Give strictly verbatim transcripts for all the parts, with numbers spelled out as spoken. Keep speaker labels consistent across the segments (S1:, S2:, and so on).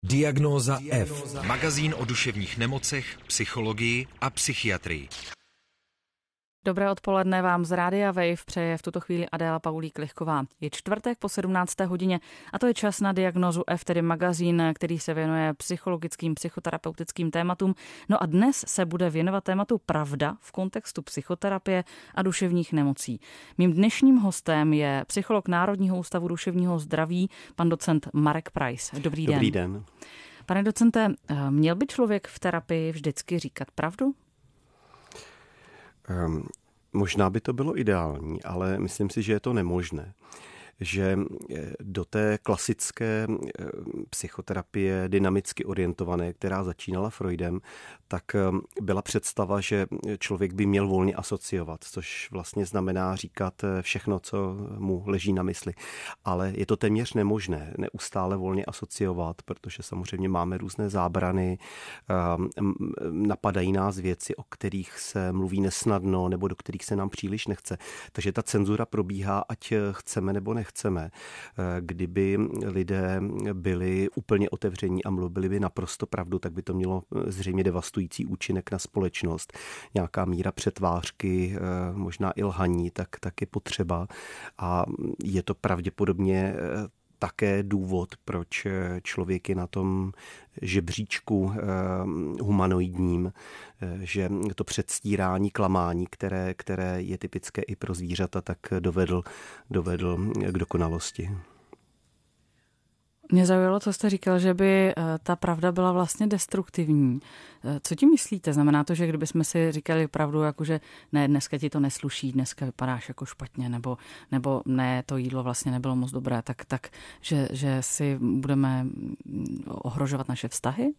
S1: Diagnóza F.
S2: Magazín o duševních nemocech, psychologii a psychiatrii.
S3: Dobré odpoledne vám z Rádia Wave přeje v tuto chvíli Adéla Paulík-Lichková. Je čtvrtek po sedmnácté hodině a to je čas na Diagnózu F, tedy magazín, který se věnuje psychologickým, psychoterapeutickým tématům. No a dnes se bude věnovat tématu pravda v kontextu psychoterapie a duševních nemocí. Mým dnešním hostem je psycholog Národního ústavu duševního zdraví, pan docent Marek Preiss. Dobrý den.
S4: Dobrý den.
S3: Pane docente, měl by člověk v terapii vždycky říkat pravdu?
S4: Um, možná by to bylo ideální, ale myslím si, že je to nemožné. Že do té klasické psychoterapie dynamicky orientované, která začínala Freudem, tak byla představa, že člověk by měl volně asociovat, což vlastně znamená říkat všechno, co mu leží na mysli. Ale je to téměř nemožné neustále volně asociovat, protože samozřejmě máme různé zábrany, napadají nás věci, o kterých se mluví nesnadno nebo do kterých se nám příliš nechce. Takže ta cenzura probíhá, ať chceme nebo nechceme. Chceme. Kdyby lidé byli úplně otevření a mluvili by naprosto pravdu, tak by to mělo zřejmě devastující účinek na společnost. Nějaká míra přetvářky, možná i lhaní, tak, tak je potřeba. A je to pravděpodobně také důvod, proč člověk je na tom žebříčku humanoidním, že to předstírání, klamání, které, které je typické i pro zvířata, tak dovedl, dovedl k dokonalosti.
S3: Mě zaujalo, co jste říkal, že by ta pravda byla vlastně destruktivní. Co tím myslíte? Znamená to, že kdybychom si říkali pravdu, jakože ne, dneska ti to nesluší, dneska vypadáš jako špatně, nebo, nebo ne, to jídlo vlastně nebylo moc dobré, tak, tak že, že si budeme ohrožovat naše vztahy?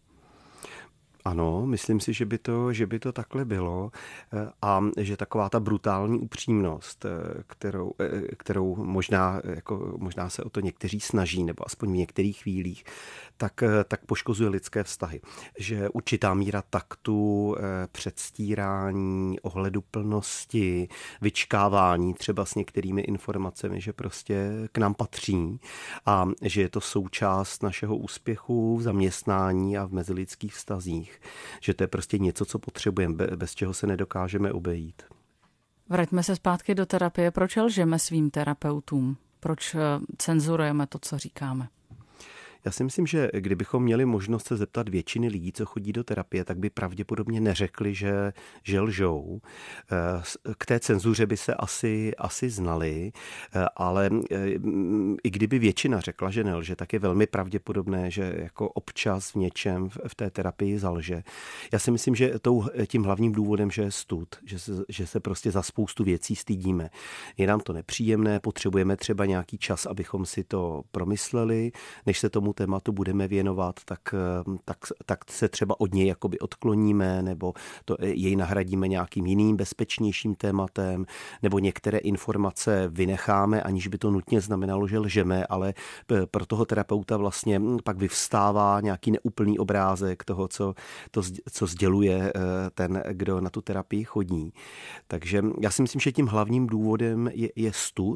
S4: Ano, myslím si, že by to, že by to takhle bylo a že taková ta brutální upřímnost, kterou, kterou možná, jako, možná se o to někteří snaží, nebo aspoň v některých chvílích, tak, tak poškozuje lidské vztahy. Že určitá míra taktu, předstírání, ohleduplnosti, vyčkávání třeba s některými informacemi, že prostě k nám patří a že je to součást našeho úspěchu v zaměstnání a v mezilidských vztazích. Že to je prostě něco, co potřebujeme, bez čeho se nedokážeme obejít.
S3: Vraťme se zpátky do terapie. Proč lžeme svým terapeutům? Proč cenzurujeme to, co říkáme?
S4: Já si myslím, že kdybychom měli možnost se zeptat většiny lidí, co chodí do terapie, tak by pravděpodobně neřekli, že, že lžou. K té cenzuře by se asi, asi znali, ale i kdyby většina řekla, že nelže, tak je velmi pravděpodobné, že jako občas v něčem v té terapii zalže. Já si myslím, že tím hlavním důvodem, že je stud, že se, že se prostě za spoustu věcí stydíme. Je nám to nepříjemné, potřebujeme třeba nějaký čas, abychom si to promysleli, než se tomu tématu budeme věnovat, tak, tak, tak se třeba od něj jakoby odkloníme, nebo to, jej nahradíme nějakým jiným bezpečnějším tématem, nebo některé informace vynecháme, aniž by to nutně znamenalo, že lžeme, ale pro toho terapeuta vlastně pak vyvstává nějaký neúplný obrázek toho, co, to, co sděluje ten, kdo na tu terapii chodí. Takže já si myslím, že tím hlavním důvodem je, je stud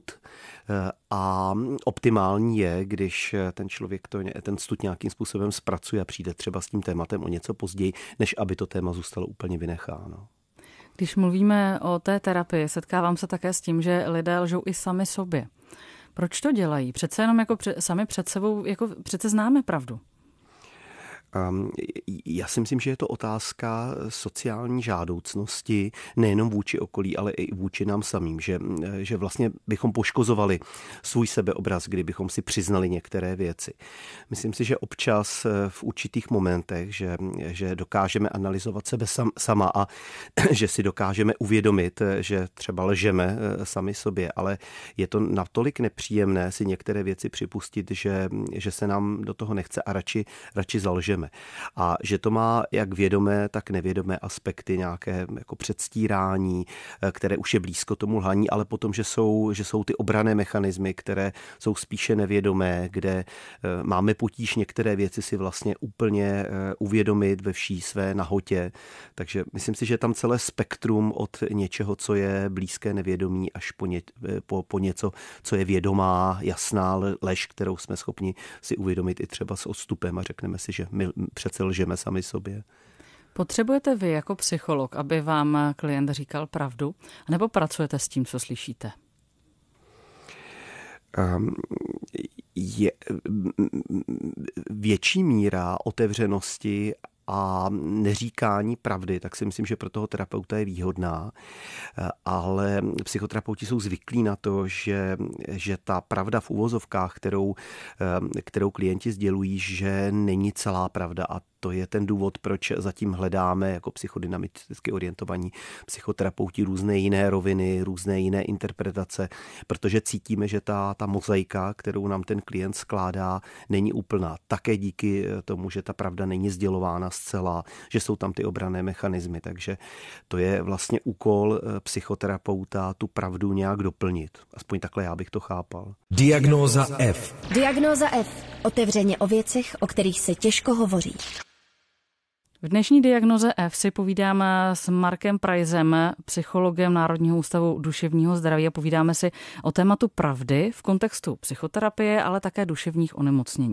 S4: a optimální je, když ten člověk to ten stud nějakým způsobem zpracuje a přijde třeba s tím tématem o něco později, než aby to téma zůstalo úplně vynecháno.
S3: Když mluvíme o té terapii, setkávám se také s tím, že lidé lžou i sami sobě. Proč to dělají? Přece jenom jako před, sami před sebou, jako přece známe pravdu.
S4: Um, já si myslím, že je to otázka sociální žádoucnosti, nejenom vůči okolí, ale i vůči nám samým, že, že vlastně bychom poškozovali svůj sebeobraz, kdybychom si přiznali některé věci. Myslím si, že občas v určitých momentech, že, že dokážeme analyzovat sebe sam, sama a že si dokážeme uvědomit, že třeba lžeme sami sobě, ale je to natolik nepříjemné si některé věci připustit, že, že se nám do toho nechce a radši, radši zalžeme. můžeme. A že to má jak vědomé, tak nevědomé aspekty, nějaké jako předstírání, které už je blízko tomu lhaní, ale potom, že jsou, že jsou ty obranné mechanismy, které jsou spíše nevědomé, kde máme potíž některé věci si vlastně úplně uvědomit ve vší své nahotě. Takže myslím si, že je tam celé spektrum od něčeho, co je blízké nevědomí, až po, ně, po, po něco, co je vědomá, jasná lež, kterou jsme schopni si uvědomit i třeba s odstupem a řekneme si, že my přece lžeme sami sobě.
S3: Potřebujete vy jako psycholog, aby vám klient říkal pravdu, nebo pracujete s tím, co slyšíte?
S4: Um, je větší míra otevřenosti a neříkání pravdy, tak si myslím, že pro toho terapeuta je výhodná, ale psychoterapeuti jsou zvyklí na to, že, že ta pravda v uvozovkách, kterou, kterou klienti sdělují, že není celá pravda, a to je ten důvod, proč zatím hledáme jako psychodynamicky orientovaní psychoterapeuti různé jiné roviny, různé jiné interpretace, protože cítíme, že ta, ta mozaika, kterou nám ten klient skládá, není úplná. Také díky tomu, že ta pravda není sdělována zcela, že jsou tam ty obranné mechanismy, takže to je vlastně úkol psychoterapeuta tu pravdu nějak doplnit. Aspoň takhle já bych to chápal.
S1: Diagnóza F.
S5: Diagnóza F. Otevřeně o věcech, o kterých se těžko hovoří.
S3: V dnešní Diagnoze F si povídáme s Markem Praisem, psychologem Národního ústavu duševního zdraví, a povídáme si o tématu pravdy v kontextu psychoterapie, ale také duševních onemocnění.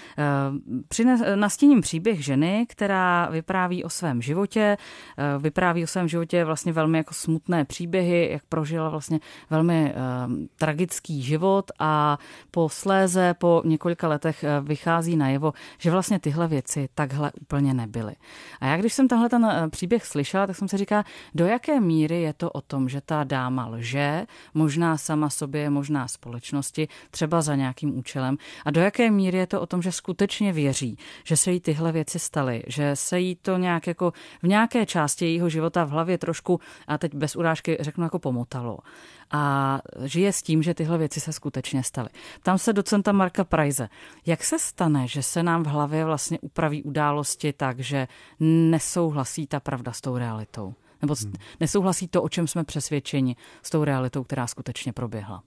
S3: Nastíním příběh ženy, která vypráví o svém životě, vypráví o svém životě vlastně velmi jako smutné příběhy, jak prožila vlastně velmi tragický život, a posléze po několika letech vychází najevo, že vlastně tyhle věci takhle úplně nebyly. A já, když jsem tenhle ten příběh slyšela, tak jsem si říkala, do jaké míry je to o tom, že ta dáma lže, možná sama sobě, možná společnosti, třeba za nějakým účelem, a do jaké míry je to o tom, že skutečně věří, že se jí tyhle věci staly, že se jí to nějak jako v nějaké části jejího života v hlavě trošku, a teď bez urážky řeknu, jako pomotalo. A žije s tím, že tyhle věci se skutečně staly. Ptám se docenta Marka Praise, jak se stane, že se nám v hlavě vlastně upraví události tak, že nesouhlasí ta pravda s tou realitou? Nebo nesouhlasí to, o čem jsme přesvědčeni, s tou realitou, která skutečně proběhla?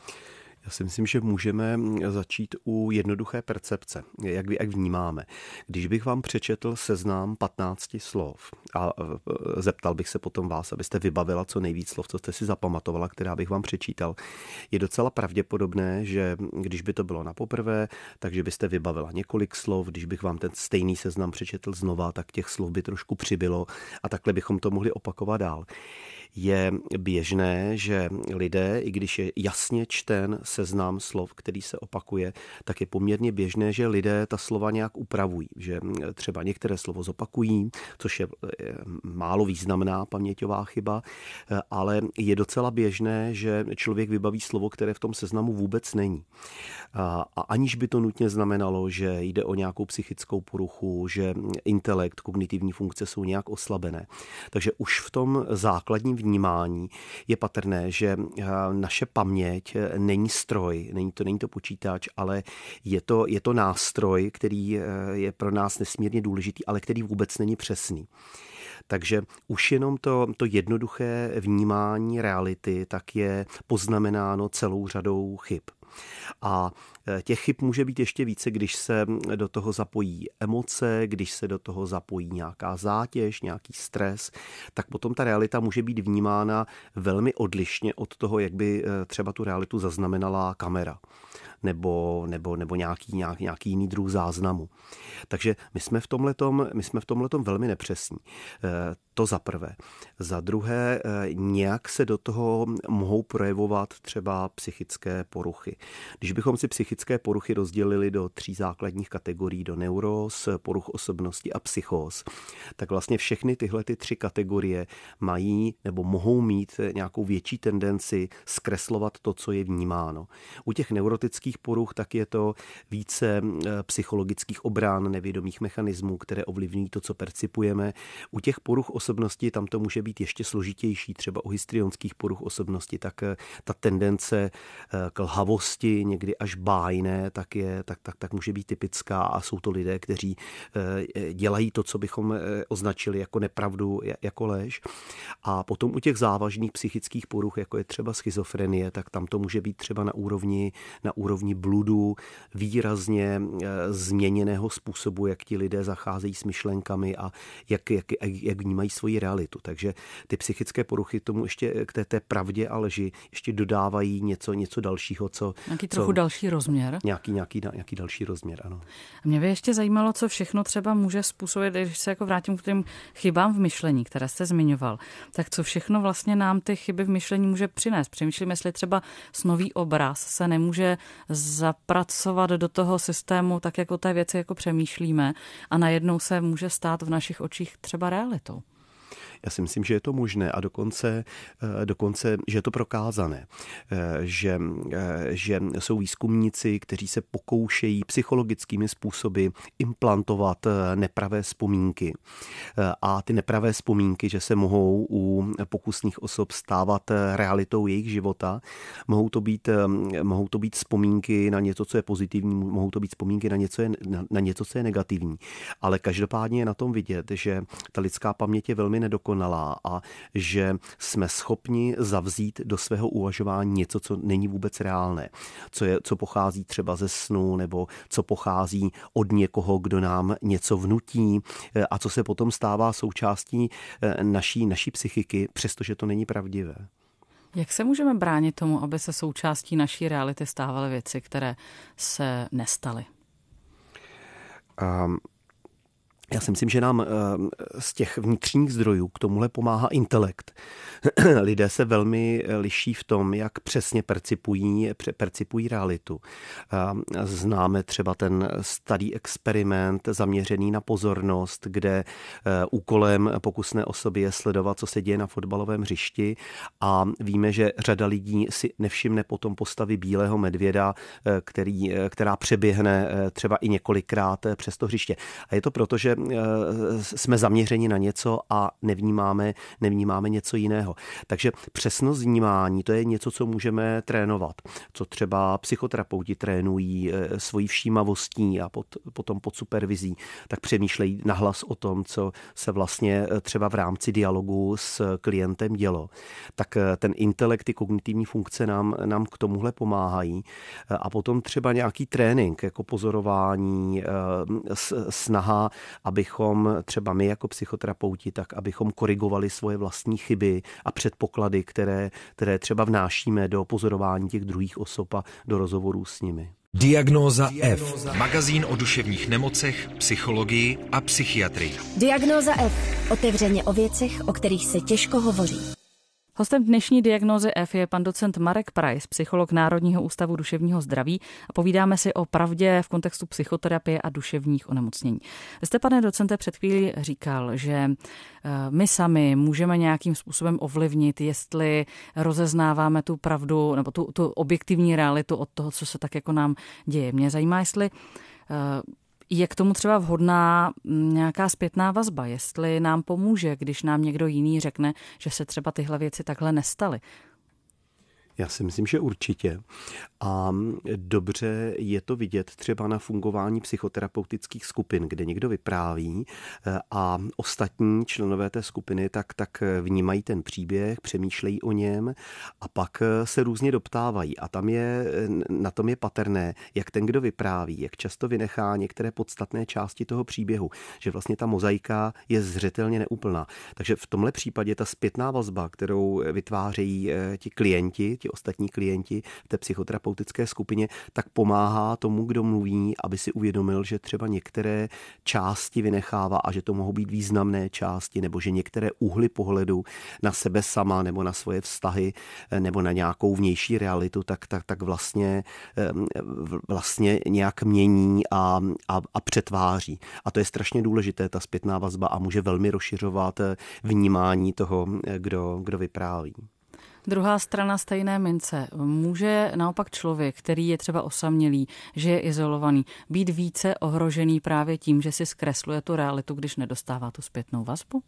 S4: Já si myslím, že můžeme začít u jednoduché percepce, jak, jak vnímáme. Když bych vám přečetl seznam patnácti slov a zeptal bych se potom vás, abyste vybavila co nejvíc slov, co jste si zapamatovala, která bych vám přečítal, je docela pravděpodobné, že když by to bylo na poprvé, takže byste vybavila několik slov, když bych vám ten stejný seznam přečetl znova, tak těch slov by trošku přibylo a takhle bychom to mohli opakovat dál. Je běžné, že lidé, i když je jasně čten seznam slov, který se opakuje, tak je poměrně běžné, že lidé ta slova nějak upravují, že třeba některé slovo zopakují, což je málo významná paměťová chyba, ale je docela běžné, že člověk vybaví slovo, které v tom seznamu vůbec není. A aniž by to nutně znamenalo, že jde o nějakou psychickou poruchu, že intelekt, kognitivní funkce jsou nějak oslabené. Takže už v tom základním vnímání je patrné, že naše paměť není stroj, není to, není to počítač, ale je to, je to nástroj, který je pro nás nesmírně důležitý, ale který vůbec není přesný. Takže už jenom to, to jednoduché vnímání reality tak je poznamenáno celou řadou chyb. A těch chyb může být ještě více, když se do toho zapojí emoce, když se do toho zapojí nějaká zátěž, nějaký stres, tak potom ta realita může být vnímána velmi odlišně od toho, jak by třeba tu realitu zaznamenala kamera nebo, nebo, nebo nějaký, nějaký, nějaký jiný druh záznamu. Takže my jsme v tomhletom, my jsme v tomhletom velmi nepřesní. To za prvé. Za druhé, nějak se do toho mohou projevovat třeba psychické poruchy. Když bychom si psychické poruchy rozdělili do tří základních kategorií, do neuróz, poruch osobnosti a psychóz, tak vlastně všechny tyhle ty tři kategorie mají nebo mohou mít nějakou větší tendenci zkreslovat to, co je vnímáno. U těch neurotických psychických poruch, tak je to více psychologických obran, nevědomých mechanismů, které ovlivňují to, co percipujeme. U těch poruch osobnosti tam to může být ještě složitější, třeba u histrionských poruch osobnosti, tak ta tendence k lhavosti, někdy až bájné, tak, je, tak, tak, tak může být typická a jsou to lidé, kteří dělají to, co bychom označili jako nepravdu, jako lež. A potom u těch závažných psychických poruch, jako je třeba schizofrenie, tak tam to může být třeba na úrovni, na úrovni bludu, výrazně změněného způsobu, jak ti lidé zacházejí s myšlenkami a jak, jak, jak vnímají svoji realitu. Takže ty psychické poruchy tomu ještě k té, té pravdě a leži ještě dodávají něco, něco dalšího, co...
S3: Nějaký trochu co, další rozměr.
S4: Nějaký, nějaký, nějaký další rozměr, ano.
S3: Mě by ještě zajímalo, co všechno třeba může způsobit, když se jako vrátím k těm chybám v myšlení, které jste zmiňoval, tak co všechno vlastně nám ty chyby v myšlení může přinést. Přemýšlím, jestli třeba snový obraz se nemůže zapracovat do toho systému tak, jak o té věci jako přemýšlíme a najednou se může stát v našich očích třeba realitou.
S4: Já si myslím, že je to možné a dokonce, dokonce že je to prokázané, že, že jsou výzkumníci, kteří se pokoušejí psychologickými způsoby implantovat nepravé vzpomínky. A ty nepravé vzpomínky, že se mohou u pokusných osob stávat realitou jejich života, mohou to být, mohou to být vzpomínky na něco, co je pozitivní, mohou to být vzpomínky na něco, na, na něco, co je negativní. Ale každopádně je na tom vidět, že ta lidská paměť je velmi nedokonalá a že jsme schopni zavzít do svého uvažování něco, co není vůbec reálné, co, je, co pochází třeba ze snu nebo co pochází od někoho, kdo nám něco vnutí a co se potom stává součástí naší, naší psychiky, přestože to není pravdivé.
S3: Jak se můžeme bránit tomu, aby se součástí naší reality stávaly věci, které se nestaly?
S4: Um, Já si myslím, že nám z těch vnitřních zdrojů k tomuhle pomáhá intelekt. Lidé se velmi liší v tom, jak přesně percipují, percipují realitu. Známe třeba ten starý experiment zaměřený na pozornost, kde úkolem pokusné osoby je sledovat, co se děje na fotbalovém hřišti a víme, že řada lidí si nevšimne potom postavy bílého medvěda, který, která přeběhne třeba i několikrát přes to hřiště. A je to proto, že jsme zaměřeni na něco a nevnímáme, nevnímáme něco jiného. Takže přesnost vnímání, to je něco, co můžeme trénovat. Co třeba psychoterapeuti trénují svojí všímavostí a pod, potom pod supervizí, tak přemýšlejí nahlas o tom, co se vlastně třeba v rámci dialogu s klientem dělo. Tak ten intelekt, ty kognitivní funkce nám, nám k tomuhle pomáhají. A potom třeba nějaký trénink, jako pozorování, snaha, abychom třeba my jako psychoterapeuti, tak abychom korigovali svoje vlastní chyby a předpoklady, které, které třeba vnášíme do pozorování těch druhých osob a do rozhovorů s nimi.
S2: Diagnóza F. Magazín o duševních nemocech, psychologii a psychiatrii.
S5: Diagnóza F. Otevřeně o věcech, o kterých se těžko hovoří.
S3: Hostem dnešní Diagnózy F je pan docent Marek Prais, psycholog Národního ústavu duševního zdraví a povídáme si o pravdě v kontextu psychoterapie a duševních onemocnění. Vy jste, pane docente, před chvílí říkal, že my sami můžeme nějakým způsobem ovlivnit, jestli rozeznáváme tu pravdu nebo tu, tu objektivní realitu od toho, co se tak jako nám děje. Mě zajímá, jestli je k tomu třeba vhodná nějaká zpětná vazba, jestli nám pomůže, když nám někdo jiný řekne, že se třeba tyhle věci takhle nestaly.
S4: Já si myslím, že určitě. A dobře je to vidět třeba na fungování psychoterapeutických skupin, kde někdo vypráví a ostatní členové té skupiny tak, tak vnímají ten příběh, přemýšlejí o něm a pak se různě doptávají. A tam je, na tom je patrné, jak ten, kdo vypráví, jak často vynechá některé podstatné části toho příběhu, že vlastně ta mozaika je zřetelně neúplná. Takže v tomhle případě ta zpětná vazba, kterou vytvářejí ti klienti, ti ostatní klienti v té psychoterapeutické skupině, tak pomáhá tomu, kdo mluví, aby si uvědomil, že třeba některé části vynechává a že to mohou být významné části, nebo že některé úhly pohledu na sebe sama nebo na svoje vztahy nebo na nějakou vnější realitu, tak, tak, tak vlastně, vlastně nějak mění a, a, a přetváří. A to je strašně důležité, ta zpětná vazba, a může velmi rozšiřovat vnímání toho, kdo, kdo vypráví.
S3: Druhá strana stejné mince. Může naopak člověk, který je třeba osamělý, že je izolovaný, být více ohrožený právě tím, že si zkresluje tu realitu, když nedostává tu zpětnou vazbu?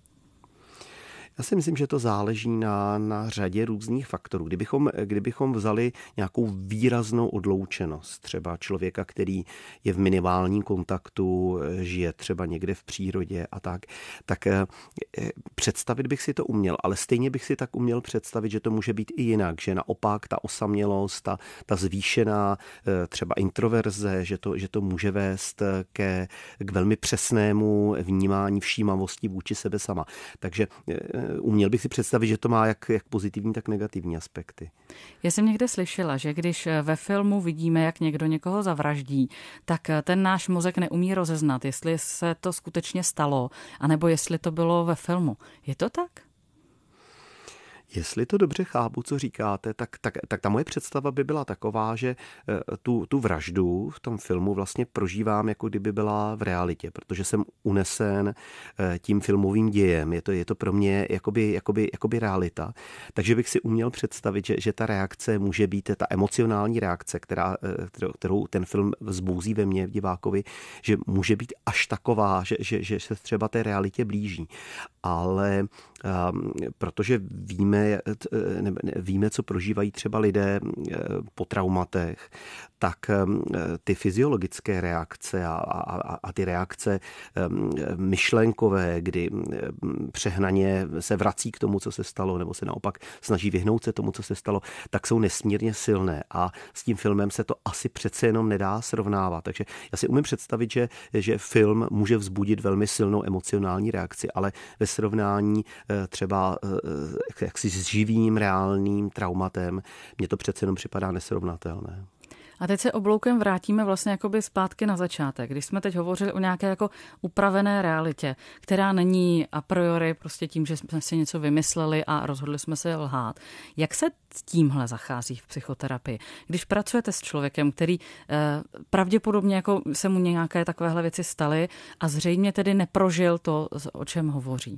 S4: Já si myslím, že to záleží na, na řadě různých faktorů. Kdybychom, kdybychom vzali nějakou výraznou odloučenost, třeba člověka, který je v minimálním kontaktu, žije třeba někde v přírodě a tak, tak představit bych si to uměl, ale stejně bych si tak uměl představit, že to může být i jinak, že naopak ta osamělost, ta, ta zvýšená třeba introverze, že to, že to může vést ke, k velmi přesnému vnímání všímavosti vůči sebe sama. Takže uměl bych si představit, že to má jak, jak pozitivní, tak negativní aspekty.
S3: Já jsem někde slyšela, že když ve filmu vidíme, jak někdo někoho zavraždí, tak ten náš mozek neumí rozeznat, jestli se to skutečně stalo, anebo jestli to bylo ve filmu. Je to tak?
S4: Jestli to dobře chápu, co říkáte, tak, tak, tak ta moje představa by byla taková, že tu, tu vraždu v tom filmu vlastně prožívám, jako kdyby byla v realitě, protože jsem unesen tím filmovým dějem. Je to, je to pro mě jakoby, jakoby, jakoby realita. Takže bych si uměl představit, že, že ta reakce může být, ta emocionální reakce, která, kterou ten film vzbouzí ve mně, v divákovi, že může být až taková, že, že, že se třeba té realitě blíží. Ale um, protože víme, ne, víme, co prožívají třeba lidé po traumatech, tak ty fyziologické reakce a, a, a ty reakce myšlenkové, kdy přehnaně se vrací k tomu, co se stalo, nebo se naopak snaží vyhnout se tomu, co se stalo, tak jsou nesmírně silné a s tím filmem se to asi přece jenom nedá srovnávat. Takže já si umím představit, že, že film může vzbudit velmi silnou emocionální reakci, ale ve srovnání třeba jaksi s živým, reálným traumatem, mně to přece jenom připadá nesrovnatelné.
S3: A teď se obloukem vrátíme vlastně jakoby zpátky na začátek. Když jsme teď hovořili o nějaké jako upravené realitě, která není a priori prostě tím, že jsme si něco vymysleli a rozhodli jsme se lhát. Jak se s tímhle zachází v psychoterapii? Když pracujete s člověkem, který eh, pravděpodobně jako se mu nějaké takovéhle věci staly a zřejmě tedy neprožil to, o čem hovoří.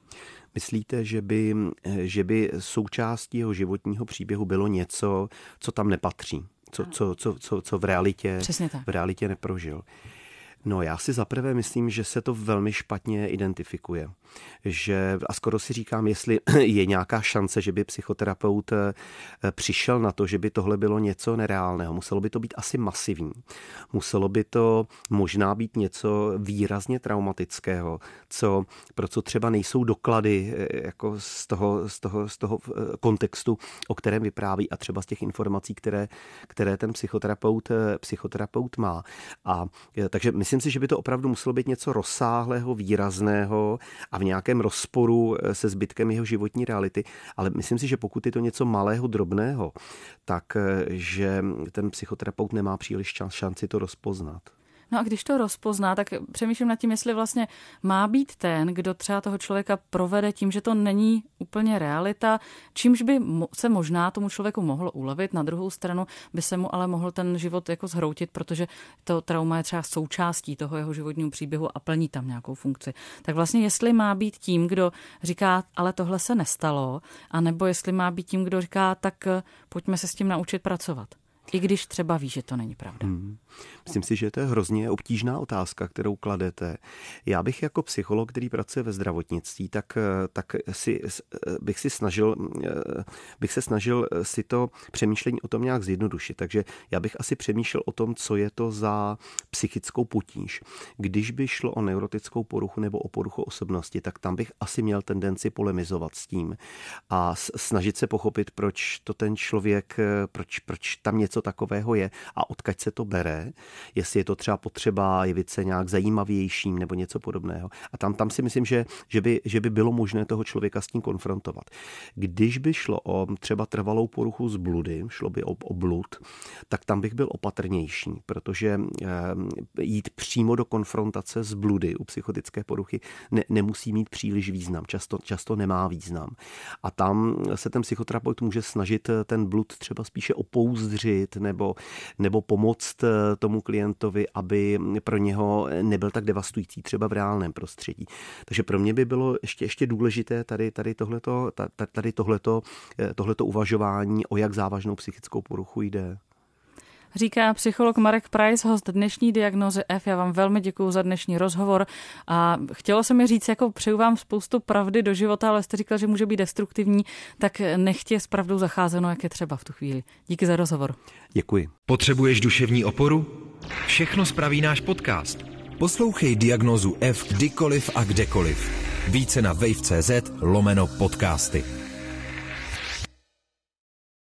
S4: Myslíte, že by, že by součástí jeho životního příběhu bylo něco, co tam nepatří? Co, co, co, co, co v realitě, v realitě neprožil. No já si zaprvé myslím, že se to velmi špatně identifikuje. Že, a skoro si říkám, jestli je nějaká šance, že by psychoterapeut přišel na to, že by tohle bylo něco nereálného. Muselo by to být asi masivní. Muselo by to možná být něco výrazně traumatického, co, pro co třeba nejsou doklady jako z toho, z toho, z toho kontextu, o kterém vypráví a třeba z těch informací, které, které ten psychoterapeut, psychoterapeut má. A takže myslím si, že by to opravdu muselo být něco rozsáhlého, výrazného a v nějakém rozporu se zbytkem jeho životní reality, ale myslím si, že pokud je to něco malého, drobného, tak že ten psychoterapeut nemá příliš šanci to rozpoznat.
S3: No a když to rozpozná, tak přemýšlím nad tím, jestli vlastně má být ten, kdo třeba toho člověka provede tím, že to není úplně realita, čímž by se možná tomu člověku mohlo ulevit, na druhou stranu by se mu ale mohl ten život jako zhroutit, protože to trauma je třeba součástí toho jeho životního příběhu a plní tam nějakou funkci. Tak vlastně jestli má být tím, kdo říká, ale tohle se nestalo, anebo jestli má být tím, kdo říká, tak pojďme se s tím naučit pracovat. I když třeba ví, že to není pravda. Hmm.
S4: Myslím si, že to je hrozně obtížná otázka, kterou kladete. Já bych jako psycholog, který pracuje ve zdravotnictví, tak, tak si, bych, si snažil, bych se snažil si to přemýšlení o tom nějak zjednodušit. Takže já bych asi přemýšlel o tom, co je to za psychickou potíž. Když by šlo o neurotickou poruchu nebo o poruchu osobnosti, tak tam bych asi měl tendenci polemizovat s tím a snažit se pochopit, proč to ten člověk, proč, proč tam něco takového je a odkud se to bere, jestli je to třeba potřeba jevit se nějak zajímavějším nebo něco podobného. A tam, tam si myslím, že, že, by, že by bylo možné toho člověka s tím konfrontovat. Když by šlo o třeba trvalou poruchu z bludy, šlo by o, o blud, tak tam bych byl opatrnější, protože e, jít přímo do konfrontace s bludy u psychotické poruchy ne, nemusí mít příliš význam, často, často nemá význam. A tam se ten psychoterapeut může snažit ten blud třeba spíše opouzdřit, uklidit nebo, nebo pomoct tomu klientovi, aby pro něho nebyl tak devastující třeba v reálném prostředí. Takže pro mě by bylo ještě, ještě důležité tady, tady, tohleto, tady tohleto, tohleto uvažování, o jak závažnou psychickou poruchu jde.
S3: Říká psycholog Marek Preiss, host dnešní Diagnózy F. Já vám velmi děkuju za dnešní rozhovor a chtělo se mi říct, jako přeju vám spoustu pravdy do života, ale jste říkal, že může být destruktivní, tak nechtě s pravdou zacházeno, jak je třeba v tu chvíli. Díky za rozhovor.
S4: Děkuji.
S2: Potřebuješ duševní oporu? Všechno spraví náš podcast. Poslouchej Diagnózu F kdykoliv a kdekoliv. Více na wave tečka cz lomeno podcasty.